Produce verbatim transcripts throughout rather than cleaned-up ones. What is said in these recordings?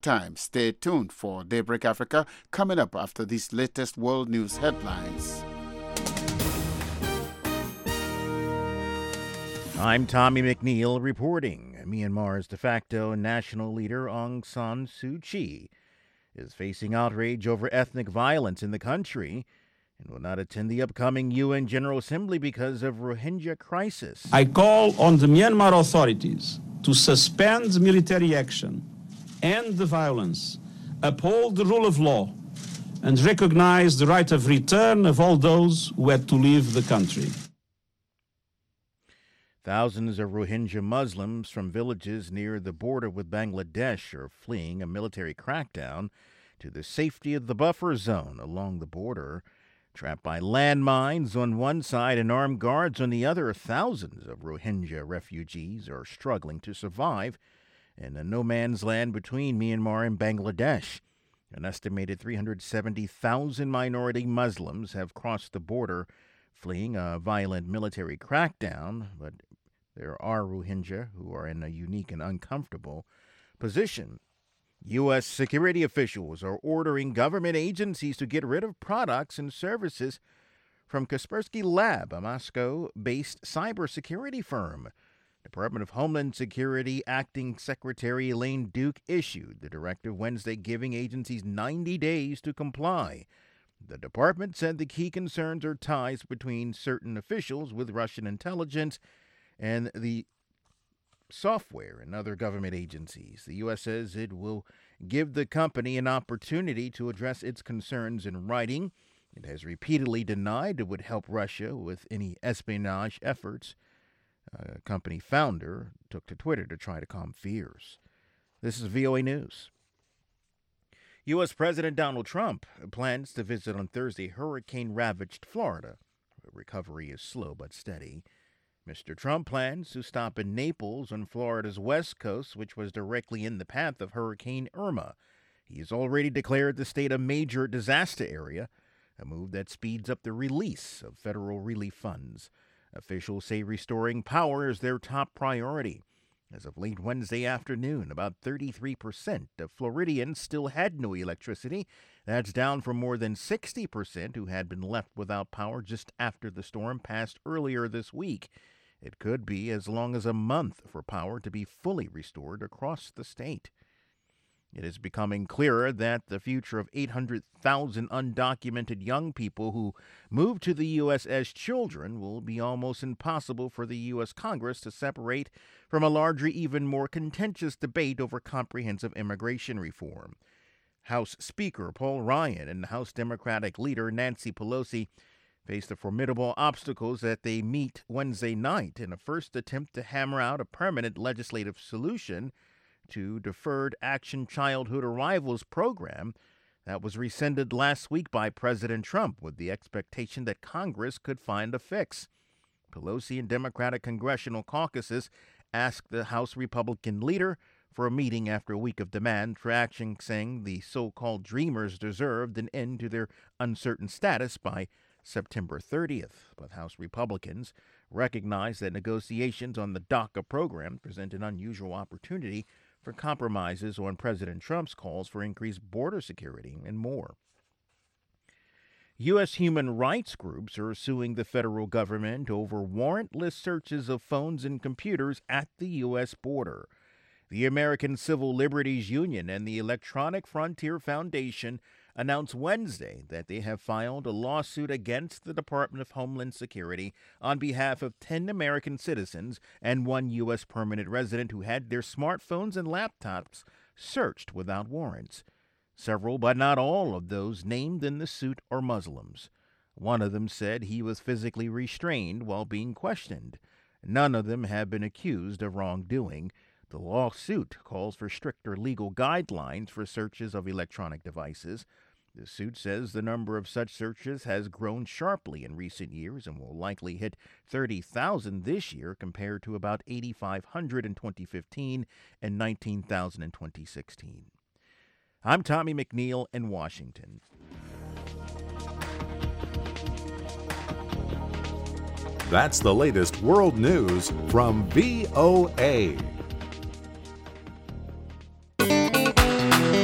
time. Stay tuned for Daybreak Africa coming up after these latest world news headlines. I'm Tommy McNeil reporting. Myanmar's de facto national leader Aung San Suu Kyi is facing outrage over ethnic violence in the country and will not attend the upcoming U N General Assembly because of Rohingya crisis. I call on the Myanmar authorities to suspend military action, end the violence, uphold the rule of law, and recognize the right of return of all those who had to leave the country. Thousands of Rohingya Muslims from villages near the border with Bangladesh are fleeing a military crackdown to the safety of the buffer zone along the border. Trapped by landmines on one side and armed guards on the other, thousands of Rohingya refugees are struggling to survive in a no-man's land between Myanmar and Bangladesh. An estimated three hundred seventy thousand minority Muslims have crossed the border, fleeing a violent military crackdown, but there are Rohingya who are in a unique and uncomfortable position. U S security officials are ordering government agencies to get rid of products and services from Kaspersky Lab, a Moscow-based cybersecurity firm. Department of Homeland Security Acting Secretary Elaine Duke issued the directive Wednesday, giving agencies ninety days to comply. The department said the key concerns are ties between certain officials with Russian intelligence and the software and other government agencies. The U S says it will give the company an opportunity to address its concerns in writing. It has repeatedly denied it would help Russia with any espionage efforts. A company founder took to Twitter to try to calm fears. This is V O A News. U S. President Donald Trump plans to visit on Thursday hurricane-ravaged Florida. Recovery is slow but steady. Mister Trump plans to stop in Naples on Florida's west coast, which was directly in the path of Hurricane Irma. He has already declared the state a major disaster area, a move that speeds up the release of federal relief funds. Officials say restoring power is their top priority. As of late Wednesday afternoon, about thirty-three percent of Floridians still had no electricity. That's down from more than sixty percent who had been left without power just after the storm passed earlier this week. It could be as long as a month for power to be fully restored across the state. It is becoming clearer that the future of eight hundred thousand undocumented young people who moved to the U S as children will be almost impossible for the U S. Congress to separate from a larger, even more contentious debate over comprehensive immigration reform. House Speaker Paul Ryan and House Democratic leader Nancy Pelosi face the formidable obstacles that they meet Wednesday night in a first attempt to hammer out a permanent legislative solution to Deferred Action Childhood Arrivals program that was rescinded last week by President Trump with the expectation that Congress could find a fix. Pelosi and Democratic congressional caucuses asked the House Republican leader for a meeting after a week of demand for action, saying the so-called Dreamers deserved an end to their uncertain status by September thirtieth. But House Republicans recognize that negotiations on the DACA program present an unusual opportunity for compromises on President Trump's calls for increased border security and more. U S human rights groups are suing the federal government over warrantless searches of phones and computers at the U S border. The American Civil Liberties Union and the Electronic Frontier Foundation announced Wednesday that they have filed a lawsuit against the Department of Homeland Security on behalf of ten American citizens and one U S permanent resident who had their smartphones and laptops searched without warrants. Several, but not all, of those named in the suit are Muslims. One of them said he was physically restrained while being questioned. None of them have been accused of wrongdoing. The lawsuit calls for stricter legal guidelines for searches of electronic devices. The suit says the number of such searches has grown sharply in recent years and will likely hit thirty thousand this year compared to about eighty-five hundred in twenty fifteen and nineteen thousand in twenty sixteen. I'm Tommy McNeil in Washington. That's the latest world news from V O A.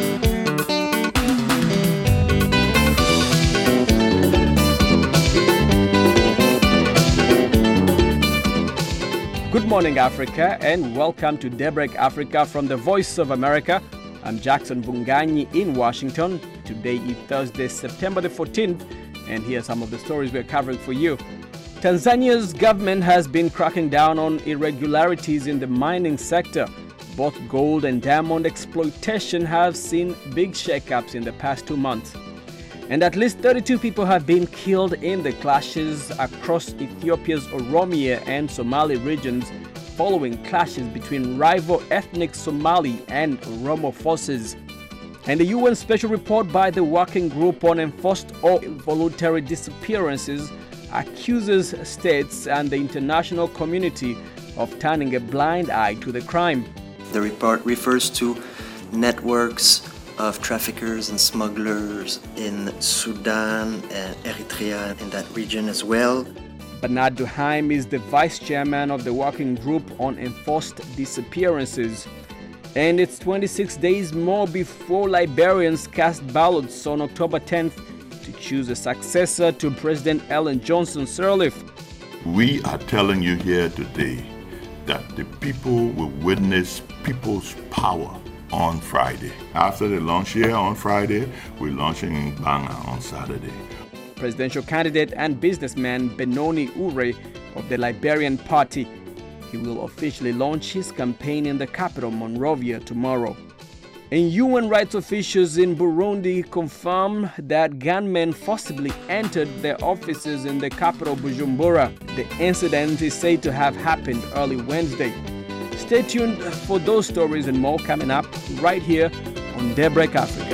morning, Africa, and welcome to Daybreak Africa from the Voice of America. I'm Jackson Bunganyi in Washington. Today is Thursday, September the fourteenth, and here are some of the stories we're covering for you. Tanzania's government has been cracking down on irregularities in the mining sector. Both gold and diamond exploitation have seen big shakeups in the past two months. And at least thirty-two people have been killed in the clashes across Ethiopia's Oromia and Somali regions following clashes between rival ethnic Somali and Oromo forces. And the U N Special Report by the Working Group on Enforced or Voluntary Disappearances accuses states and the international community of turning a blind eye to the crime. The report refers to networks of traffickers and smugglers in Sudan and Eritrea in that region as well. Bernard Duhaim is the vice chairman of the Working Group on Enforced Disappearances. And it's twenty-six days more before Liberians cast ballots on October tenth to choose a successor to President Ellen Johnson Sirleaf. We are telling you here today that the people will witness people's power on Friday. After the launch here on Friday, we're launching in Banga on Saturday. Presidential candidate and businessman Benoni Ure of the Liberian Party. He will officially launch his campaign in the capital, Monrovia, tomorrow. And U N rights officials in Burundi confirm that gunmen forcibly entered their offices in the capital, Bujumbura. The incident is said to have happened early Wednesday. Stay tuned for those stories and more coming up right here on Daybreak Africa.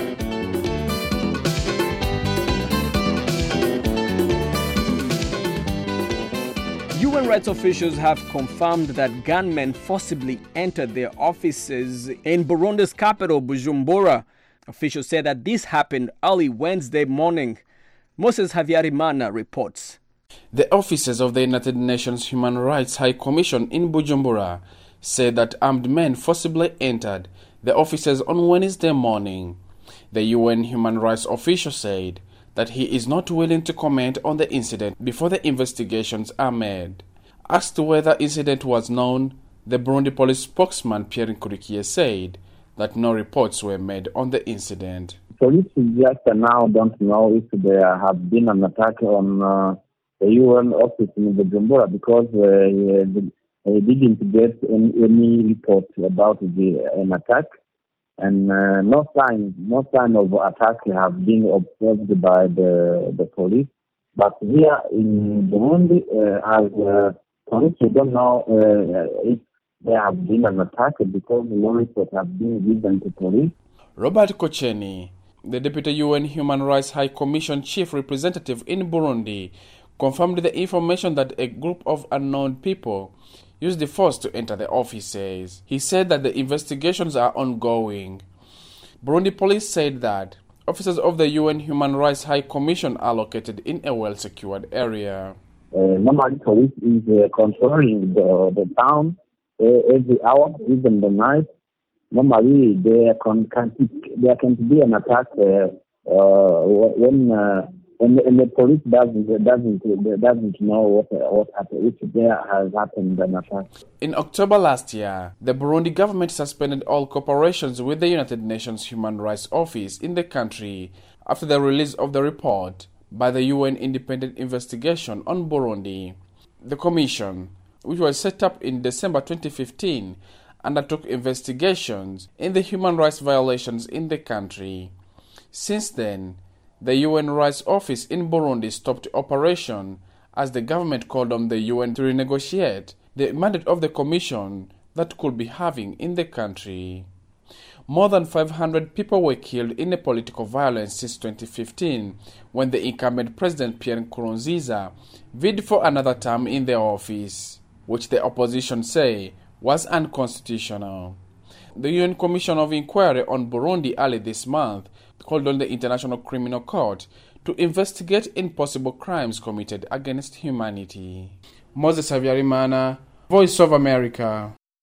U N rights officials have confirmed that gunmen forcibly entered their offices in Burundi's capital, Bujumbura. Officials say that this happened early Wednesday morning. Moses Havyarimana reports. The officers of the United Nations Human Rights High Commission in Bujumbura said that armed men forcibly entered the offices on Wednesday morning. The U N human rights official said that he is not willing to comment on the incident before the investigations are made. Asked whether the incident was known, the Burundi police spokesman Pierre Nkurikiye said that no reports were made on the incident. Police just now don't know if there have been an attack on uh, the U N office in Bujumbura because uh, they didn't get any, any report about the, an attack. And uh, no sign, no sign of attack have been observed by the the police. But here in Burundi, uh, as uh, police, we don't know uh, if there have been an attack because no report have been given to police. Robert Kocheni, the Deputy U N Human Rights High Commission Chief Representative in Burundi, confirmed the information that a group of unknown people used the force to enter the offices. He said that the investigations are ongoing. Burundi police said that officers of the U N Human Rights High Commission are located in a well-secured area. Uh, normally, police is uh, controlling the, the town uh, every hour, even the night. Normally, there can, can, there can be an attack uh, uh, when uh, And the, and the police doesn't doesn't doesn't know what what happened, which there has happened an attack. In October last year, the Burundi government suspended all cooperations with the United Nations Human Rights Office in the country after the release of the report by the U N Independent Investigation on Burundi. The commission, which was set up in December twenty fifteen, undertook investigations in the human rights violations in the country. Since then, the U N Rights Office in Burundi stopped operation as the government called on the U N to renegotiate the mandate of the commission that could be having in the country. More than five hundred people were killed in a political violence since twenty fifteen when the incumbent President Pierre Nkurunziza bid for another term in the office, which the opposition say was unconstitutional. The U N Commission of Inquiry on Burundi early this month called on the International Criminal Court to investigate impossible crimes committed against humanity. Moses Havyarimana, Voice of America.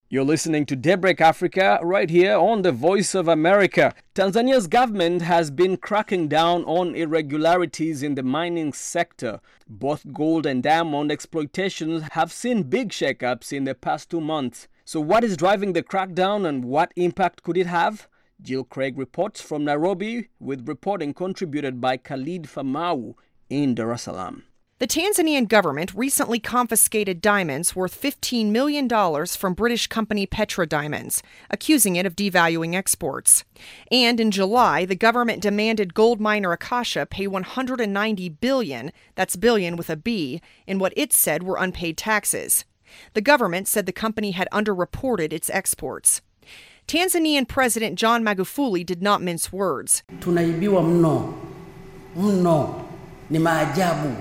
You're listening to Daybreak Africa right here on the Voice of America. Tanzania's government has been cracking down on irregularities in the mining sector. Both gold and diamond exploitations have seen big shakeups in the past two months. So what is driving the crackdown and what impact could it have? Jill Craig reports from Nairobi with reporting contributed by Khalid Famau in Dar es Salaam. The Tanzanian government recently confiscated diamonds worth fifteen million dollars from British company Petra Diamonds, accusing it of devaluing exports. And in July, the government demanded gold miner Akasha pay one hundred ninety billion dollars, that's billion with a B, in what it said were unpaid taxes. The government said the company had underreported its exports. Tanzanian President John Magufuli did not mince words. Tunaibiwa mno, mno, ni maajabu.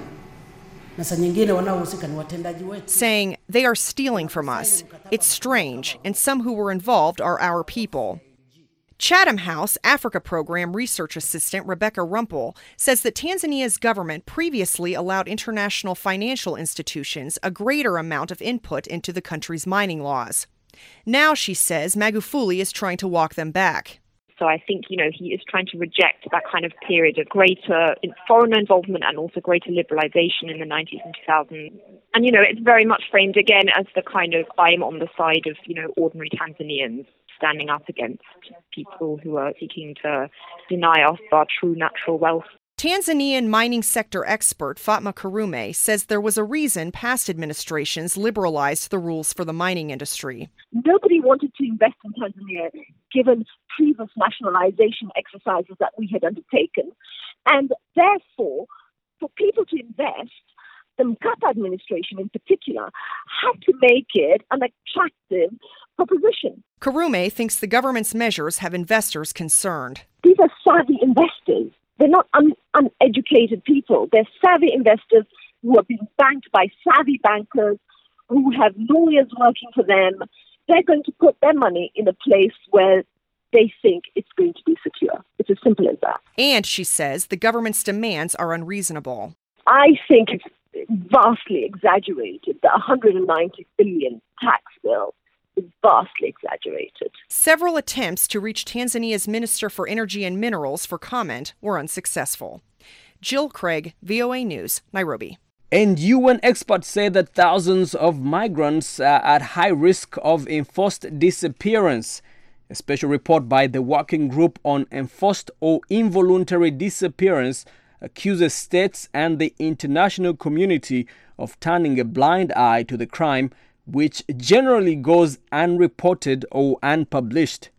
Saying, they are stealing from us. It's strange, and some who were involved are our people. Chatham House Africa Program research assistant Rebecca Rumpel says that Tanzania's government previously allowed international financial institutions a greater amount of input into the country's mining laws. Now, she says, Magufuli is trying to walk them back. So I think, you know, he is trying to reject that kind of period of greater foreign involvement and also greater liberalization in the nineties and two thousands. And, you know, it's very much framed again as the kind of I'm on the side of, you know, ordinary Tanzanians standing up against people who are seeking to deny us our true natural wealth. Tanzanian mining sector expert Fatma Karume says there was a reason past administrations liberalized the rules for the mining industry. Nobody wanted to invest in Tanzania given previous nationalization exercises that we had undertaken. And therefore, for people to invest, the Mkapa administration in particular had to make it an attractive proposition. Karume thinks the government's measures have investors concerned. These are savvy investors. They're not un- uneducated people. They're savvy investors who are being banked by savvy bankers who have lawyers working for them. They're going to put their money in a place where they think it's going to be secure. It's as simple as that. And, she says, the government's demands are unreasonable. I think it's vastly exaggerated. The one hundred ninety billion tax bill is vastly exaggerated. Several attempts to reach Tanzania's Minister for Energy and Minerals for comment were unsuccessful. Jill Craig, V O A News, Nairobi. And U N experts say that thousands of migrants are at high risk of enforced disappearance. A special report by the Working Group on Enforced or Involuntary Disappearance accuses states and the international community of turning a blind eye to the crime, which generally goes unreported or unpublished.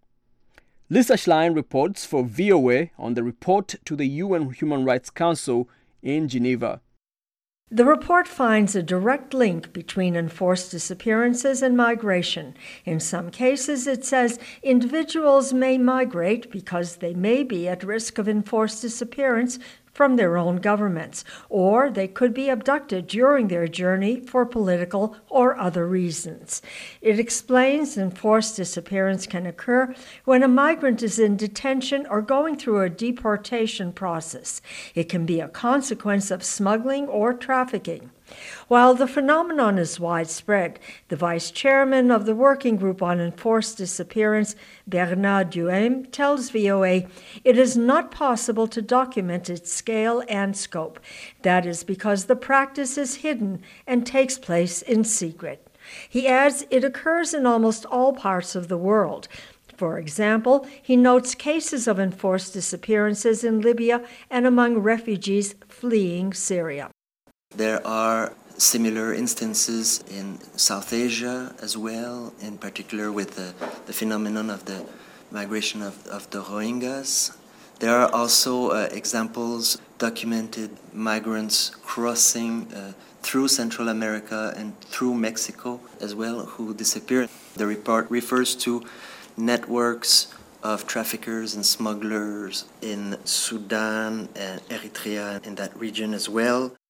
Lisa Schlein reports for V O A on the report to the U N Human Rights Council in Geneva. The report finds a direct link between enforced disappearances and migration. In some cases, it says individuals may migrate because they may be at risk of enforced disappearance from their own governments, or they could be abducted during their journey for political or other reasons. It explains enforced disappearance can occur when a migrant is in detention or going through a deportation process. It can be a consequence of smuggling or trafficking. While the phenomenon is widespread, the vice chairman of the Working Group on Enforced Disappearance, Bernard Duhem, tells V O A it is not possible to document its scale and scope. That is because the practice is hidden and takes place in secret. He adds it occurs in almost all parts of the world. For example, he notes cases of enforced disappearances in Libya and among refugees fleeing Syria. There are similar instances in South Asia as well, in particular with the, the phenomenon of the migration of, of the Rohingyas. There are also uh, examples documented migrants crossing uh, through Central America and through Mexico as well who disappeared. The report refers to networks of traffickers and smugglers in Sudan and Eritrea in that region as well.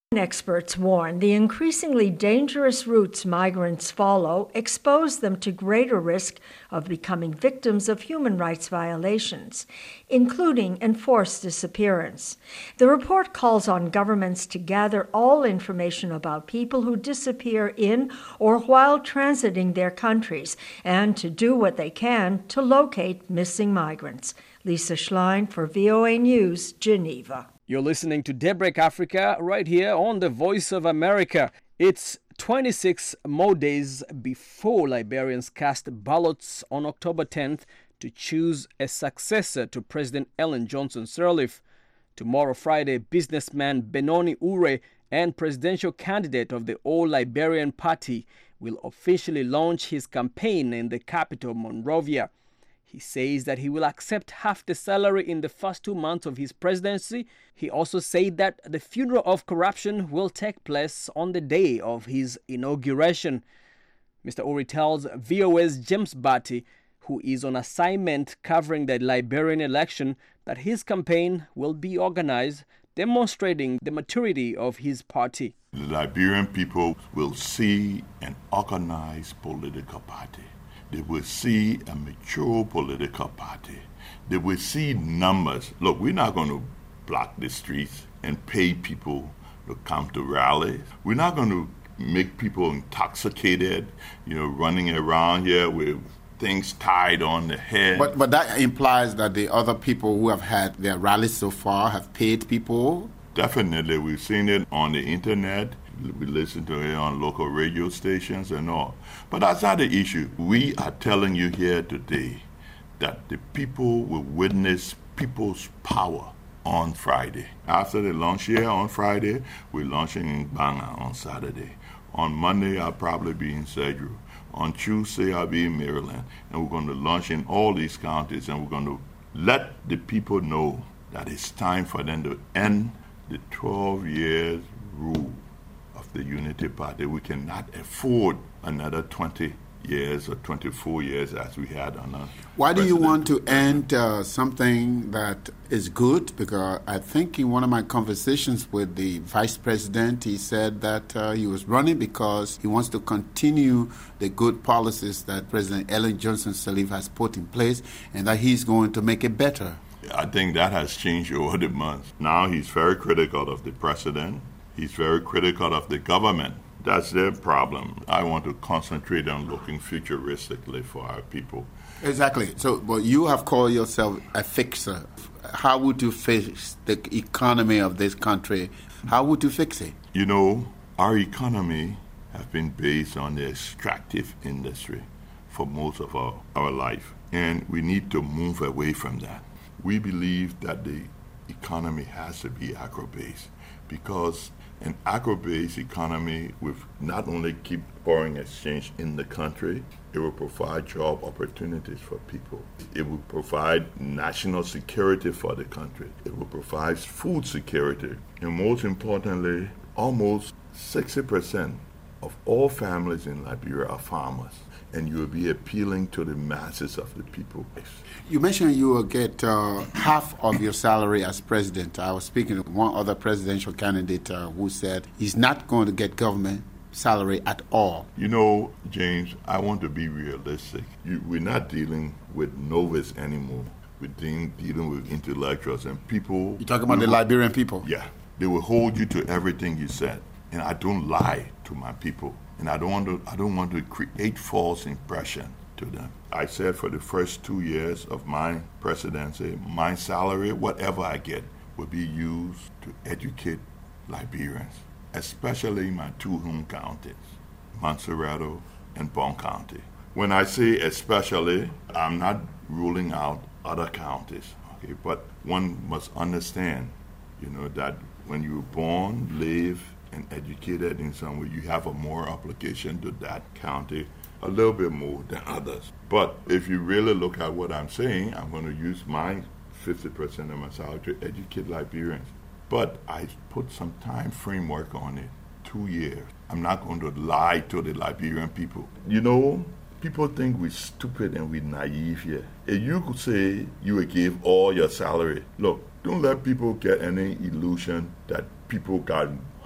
Experts warn the increasingly dangerous routes migrants follow expose them to greater risk of becoming victims of human rights violations, including enforced disappearance. The report calls on governments to gather all information about people who disappear in or while transiting their countries and to do what they can to locate missing migrants. Lisa Schlein for V O A News, Geneva. You're listening to Daybreak Africa right here on the Voice of America. It's twenty-six more days before Liberians cast ballots on October tenth to choose a successor to President Ellen Johnson Sirleaf. Tomorrow, Friday, businessman Benoni Ure and presidential candidate of the All Liberian Party will officially launch his campaign in the capital, Monrovia. He says that he will accept half the salary in the first two months of his presidency. He also said that the funeral of corruption will take place on the day of his inauguration. Mister Uri tells V O A's James Batty, who is on assignment covering the Liberian election, that his campaign will be organized, demonstrating the maturity of his party. The Liberian people will see an organized political party. They will see a mature political party. They will see numbers. Look, we're not going to block the streets and pay people to come to rallies. We're not going to make people intoxicated, you know, running around here with things tied on the head. But but that implies that the other people who have had their rallies so far have paid people? Definitely. We've seen it on the internet. We listen to it on local radio stations and all. But that's not the issue. We are telling you here today that the people will witness people's power on Friday. After the launch here on Friday, we're launching in Banga on Saturday. On Monday, I'll probably be in Sedgwick. On Tuesday, I'll be in Maryland. And we're going to launch in all these counties, and we're going to let the people know that it's time for them to end the twelve years rule of the Unity Party. We cannot afford another twenty years or twenty-four years as we had on our Why do you want to end uh, something that is good? Because I think in one of my conversations with the vice president, he said that uh, he was running because he wants to continue the good policies that President Ellen Johnson Sirleaf has put in place and that he's going to make it better. I think that has changed over the months. Now he's very critical of the president. He's very critical of the government. That's their problem. I want to concentrate on looking futuristically for our people. Exactly. So, but you have called yourself a fixer. How would you fix the economy of this country? How would you fix it? You know, our economy has been based on the extractive industry for most of our, our life. And we need to move away from that. We believe that the economy has to be agro-based because an agro-based economy will not only keep foreign exchange in the country, it will provide job opportunities for people. It will provide national security for the country. It will provide food security. And most importantly, almost sixty percent of all families in Liberia are farmers. And you will be appealing to the masses of the people. You mentioned you will get uh, half of your salary as president. I was speaking to one other presidential candidate uh, who said he's not going to get government salary at all. You know, James, I want to be realistic. You, we're not dealing with novice anymore. We're dealing, dealing with intellectuals and people. You're talking about the Liberian people? Yeah. They will hold you to everything you said. And I don't lie to my people. And I don't want to I don't want to create false impression to them. I said for the first two years of my presidency, my salary, whatever I get, will be used to educate Liberians, especially my two home counties, Montserrado and Bon County. When I say especially, I'm not ruling out other counties, okay? But one must understand, you know, that when you're born, live, and educated in some way, you have a more obligation to that county, a little bit more than others. But if you really look at what I'm saying, I'm going to use my fifty percent of my salary to educate Liberians. But I put some time framework on it, two years. I'm not going to lie to the Liberian people. You know, people think we're stupid and we're naive here. If you could say you would give all your salary, look, don't let people get any illusion that people got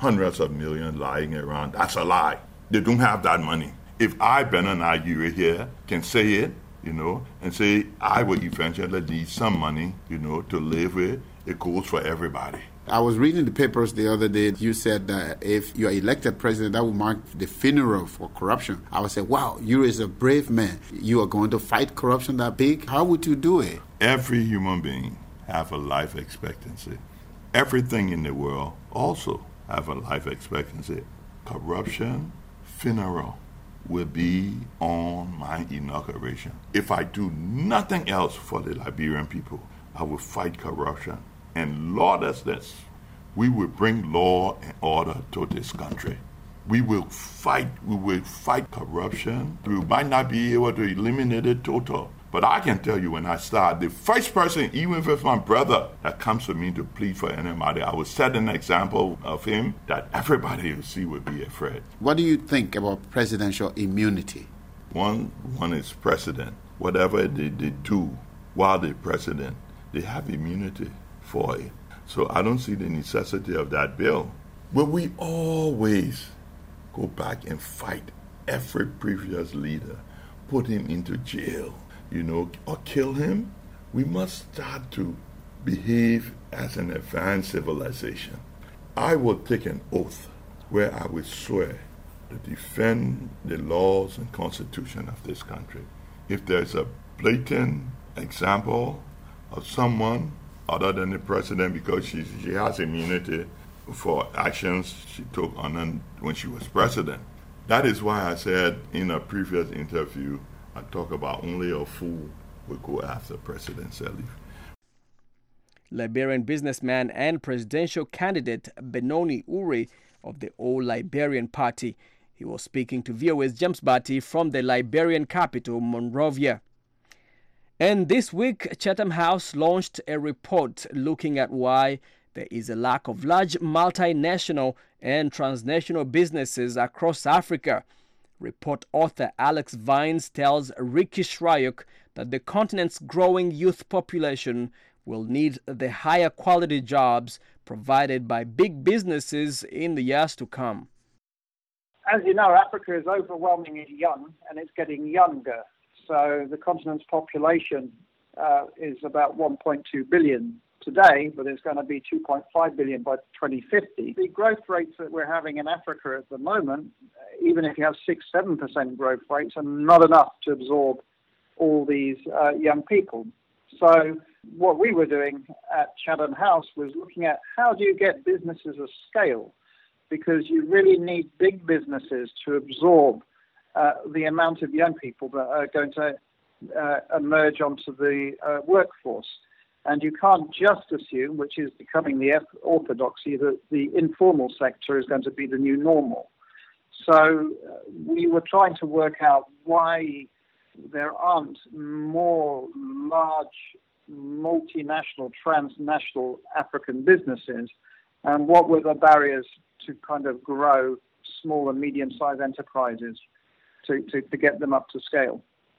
hundreds of millions lying around. That's a lie. They don't have that money. If I, Bernard Nigeria here, can say it, you know, and say I will eventually need some money, you know, to live with, it goes for everybody. I was reading the papers the other day. You said that if you are elected president, that will mark the funeral for corruption. I would say, wow, you is a brave man. You are going to fight corruption that big? How would you do it? Every human being have a life expectancy. Everything in the world also have a life expectancy. Corruption, funeral will be on my inauguration. If I do nothing else for the Liberian people, I will fight corruption and lawlessness. We will bring law and order to this country. We will fight, we will fight corruption. We might not be able to eliminate it total. But I can tell you when I start, the first person, even if it's my brother, that comes to me to plead for anybody, I will set an example of him that everybody will see will be afraid. What do you think about presidential immunity? One, one is president. Whatever they, they do while they're president, they have immunity for it. So I don't see the necessity of that bill. But we always go back and fight every previous leader, put him into jail, you know, or kill him. We must start to behave as an advanced civilization. I will take an oath where I will swear to defend the laws and constitution of this country. If there's a blatant example of someone other than the president, because she, she has immunity for actions she took on when she was president. That is why I said in a previous interview, I talk about only a fool will go after President Sirleaf. Liberian businessman and presidential candidate Benoni Ure of the All Liberian Party. He was speaking to V O A's James Batty from the Liberian capital, Monrovia. And this week, Chatham House launched a report looking at why there is a lack of large multinational and transnational businesses across Africa. Report author Alex Vines tells Ricky Shrayuk that the continent's growing youth population will need the higher quality jobs provided by big businesses in the years to come. As you know, Africa is overwhelmingly young and it's getting younger. So the continent's population uh, is about one point two billion today, but it's going to be two point five billion by twenty fifty. The growth rates that we're having in Africa at the moment, even if you have six, seven percent growth rates, are not enough to absorb all these uh, young people. So what we were doing at Chatham House was looking at how do you get businesses of scale, because you really need big businesses to absorb Uh, the amount of young people that are going to uh, emerge onto the uh, workforce. And you can't just assume, which is becoming the orthodoxy, that the informal sector is going to be the new normal. So uh, we were trying to work out why there aren't more large multinational, transnational African businesses, and what were the barriers to kind of grow small and medium-sized enterprises. To, to, to get them up to scale.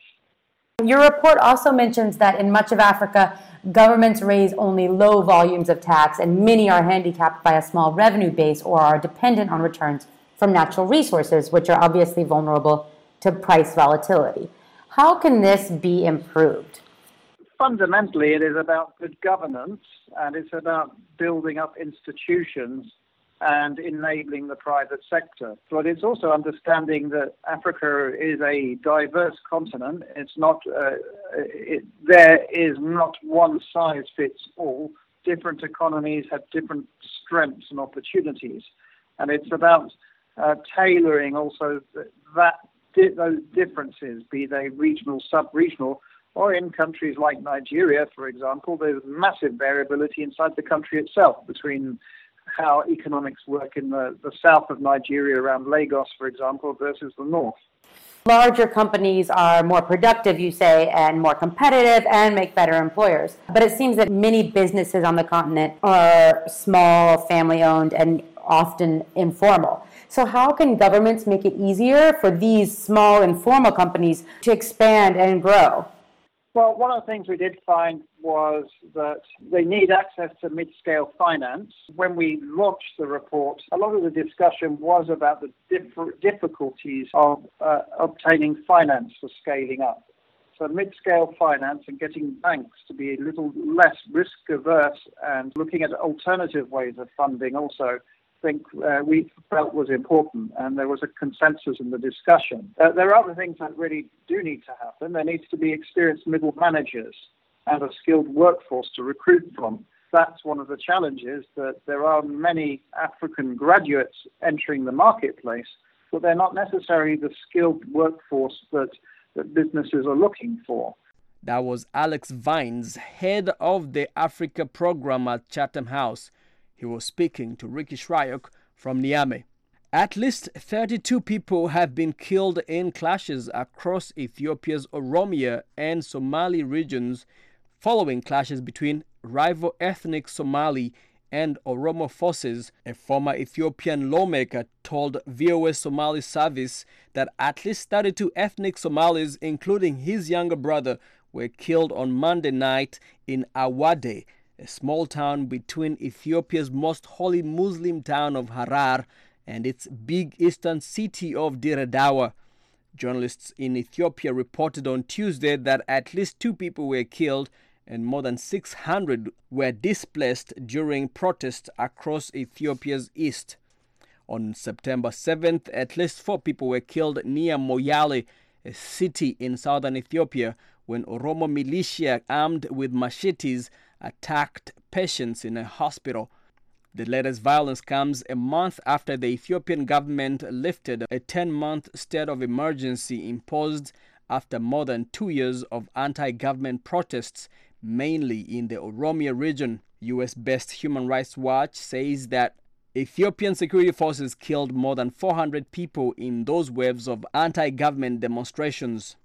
Your report also mentions that in much of Africa, governments raise only low volumes of tax and many are handicapped by a small revenue base or are dependent on returns from natural resources, which are obviously vulnerable to price volatility. How can this be improved? Fundamentally, it is about good governance and it's about building up institutions and enabling the private sector. But it's also understanding that Africa is a diverse continent. It's not, uh, it, there is not one size fits all. Different economies have different strengths and opportunities. And it's about uh, tailoring also that those differences, be they regional, sub-regional, or in countries like Nigeria, for example, there's massive variability inside the country itself between how economics work in the, the south of Nigeria around Lagos, for example, versus the north. Larger companies are more productive, you say, and more competitive and make better employers. But it seems that many businesses on the continent are small, family-owned, and often informal. So how can governments make it easier for these small, informal companies to expand and grow? Well, one of the things we did find was that they need access to mid-scale finance. When we launched the report, a lot of the discussion was about the diff- difficulties of uh, obtaining finance for scaling up. So mid-scale finance and getting banks to be a little less risk-averse and looking at alternative ways of funding also think uh, we felt was important, and there was a consensus in the discussion. Uh, there are other things that really do need to happen. There needs to be experienced middle managers and a skilled workforce to recruit from. That's one of the challenges, that there are many African graduates entering the marketplace, but they're not necessarily the skilled workforce that, that businesses are looking for. That was Alex Vines, head of the Africa program at Chatham House. He was speaking to Ricky Shryock from Niamey. At least thirty-two people have been killed in clashes across Ethiopia's Oromia and Somali regions following clashes between rival ethnic Somali and Oromo forces. A former Ethiopian lawmaker told V O A Somali service that at least thirty-two ethnic Somalis, including his younger brother, were killed on Monday night in Awade, a small town between Ethiopia's most holy Muslim town of Harar and its big eastern city of Dire Dawa. Journalists in Ethiopia reported on Tuesday that at least two people were killed and more than six hundred were displaced during protests across Ethiopia's east. On September seventh, at least four people were killed near Moyale, a city in southern Ethiopia, when Oromo militia armed with machetes attacked patients in a hospital. The latest violence comes a month after the Ethiopian government lifted a ten-month state of emergency imposed after more than two years of anti-government protests, mainly in the Oromia region. U S-based Human Rights Watch says that Ethiopian security forces killed more than four hundred people in those waves of anti-government demonstrations.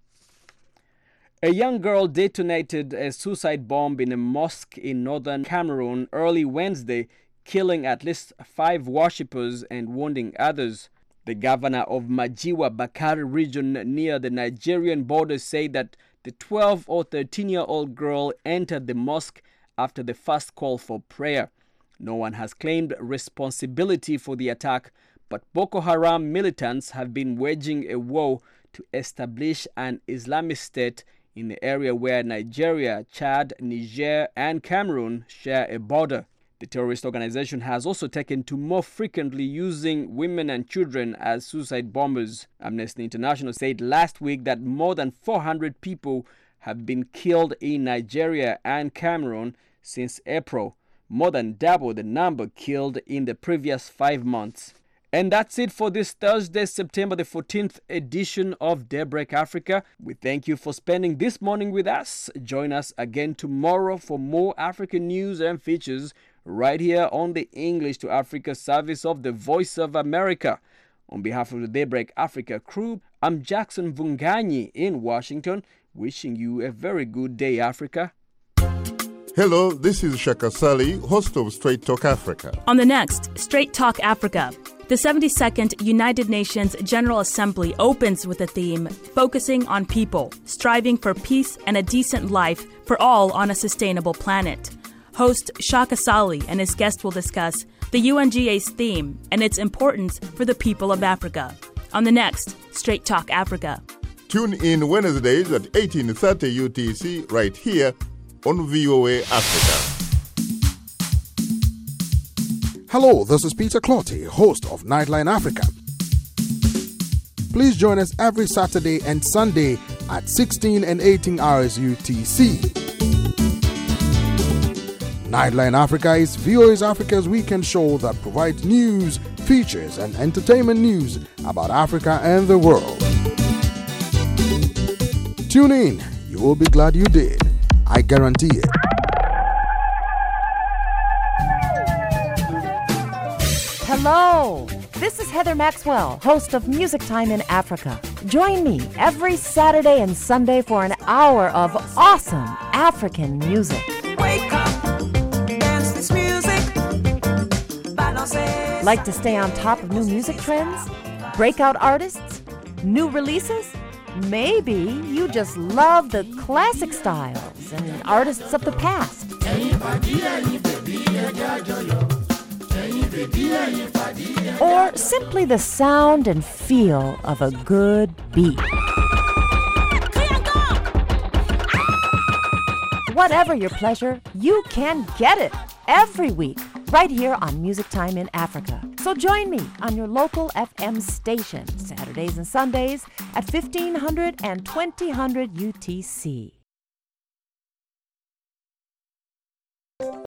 A young girl detonated a suicide bomb in a mosque in northern Cameroon early Wednesday, killing at least five worshippers and wounding others. The governor of Majiwa Bakari region near the Nigerian border said that the twelve or thirteen-year-old girl entered the mosque after the first call for prayer. No one has claimed responsibility for the attack, but Boko Haram militants have been waging a war to establish an Islamic state in the area where Nigeria, Chad, Niger, and Cameroon share a border. The terrorist organization has also taken to more frequently using women and children as suicide bombers. Amnesty International said last week that more than four hundred people have been killed in Nigeria and Cameroon since April, more than double the number killed in the previous five months. And that's it for this Thursday, September the fourteenth edition of Daybreak Africa. We thank you for spending this morning with us. Join us again tomorrow for more African news and features right here on the English to Africa service of the Voice of America. On behalf of the Daybreak Africa crew, I'm Jackson Vunganyi in Washington, wishing you a very good day, Africa. Hello, this is Shaka Sali, host of Straight Talk Africa. On the next Straight Talk Africa, the seventy-second United Nations General Assembly opens with a theme focusing on people, striving for peace and a decent life for all on a sustainable planet. Host Shaka Sali and his guest will discuss the U N G A's theme and its importance for the people of Africa. On the next Straight Talk Africa. Tune in Wednesdays at eighteen thirty U T C right here on V O A Africa. Hello, this is Peter Clotty, host of Nightline Africa. Please join us every Saturday and Sunday at sixteen and eighteen hours U T C. Nightline Africa is V O A's Africa's weekend show that provides news, features, and entertainment news about Africa and the world. Tune in. You will be glad you did. I guarantee it. Hello, this is Heather Maxwell, host of Music Time in Africa. Join me every Saturday and Sunday for an hour of awesome African music. Wake up, dance this music. Like to stay on top of new music trends? Breakout artists? New releases? Maybe you just love the classic styles. legends and artists of the past. Or simply the sound and feel of a good beat. Whatever your pleasure, you can get it every week right here on Music Time in Africa. So join me on your local F M station Saturdays and Sundays at fifteen hundred and twenty hundred U T C.